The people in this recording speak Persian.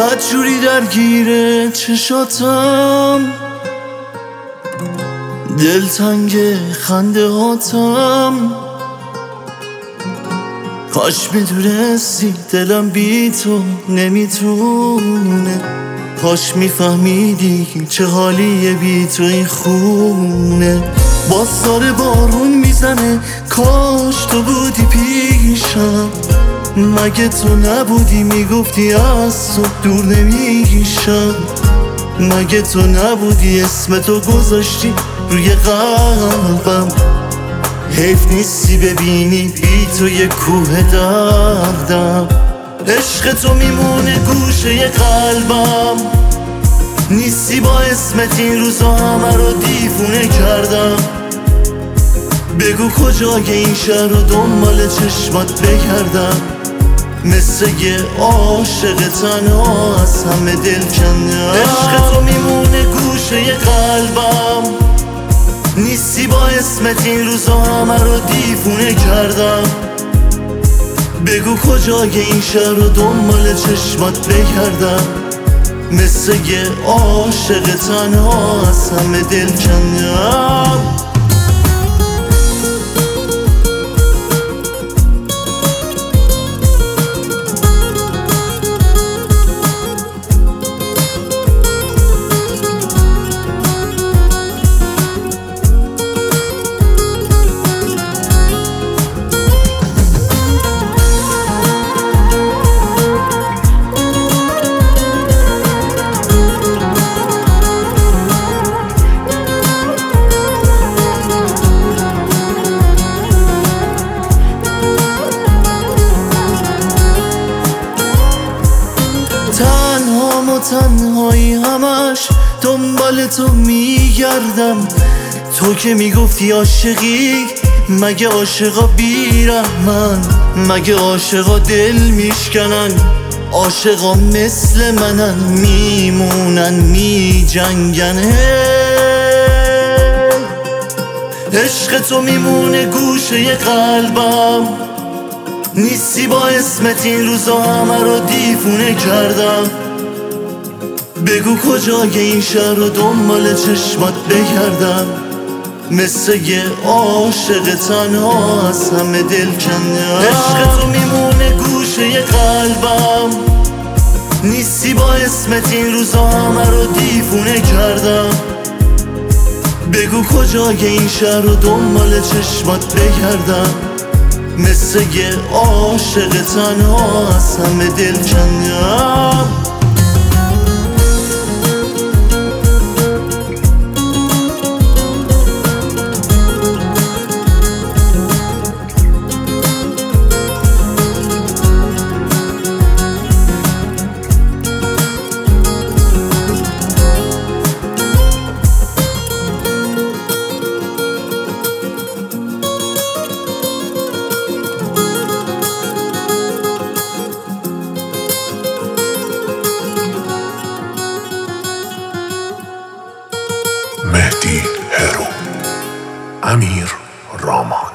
بدجوری درگیره چشاتم، دلتنگ خنده هاتم. کاش میدونستی دلم بی تو نمیتونه، کاش میفهمیدی چه حالیه بی تو این خونه. باز داره بارون میزنه، کاش تو بودی پیشم. مگه تو نبودی میگفتی از تو دور نمیشم؟ مگه تو نبودی اسم تو گذاشتی روی قلبم؟ حیف نیستی ببینی بی تو یه کوه دردم. عشق تو میمونه گوشه قلبم، نیستی با اسمت این روزا همه رو دیوونه کردم. بگو کجای این شهر رو دنبال چشمات بگردم، مثل یه عاشق تنها از همه دل کنم. عشق تو میمونه گوشه قلبم، نیستی با اسمت این روزا همه رو دیوونه کردم. بگو کجای این شهر رو دنبال چشمات بگردم، مثل یه عاشق تنها از همه دل کنم. تنهایی همش دنبال تو میگردم. تو که میگفتی عاشقی، مگه عاشقا بیرحمن؟ مگه عاشقا دل میشکنن؟ عاشقا مثل منن میمونن میجنگن. عشق تو میمونه گوشه قلبم، نیستی با اسمت این روزا همه رو دیوونه کردم. بگو کجای این شهر رو دنبال چشمات بگردم، مثل یه عاشق تنها از همه دل کنم. عشق تو میمونه گوشه قلبم، نیستی با اسمت این روزا همه رو دیوونه کردم. بگو کجای این شهر رو دنبال چشمات بگردم، مثل یه عاشق تنها از همه دل کنم. مهدی هرو، امیر رامان.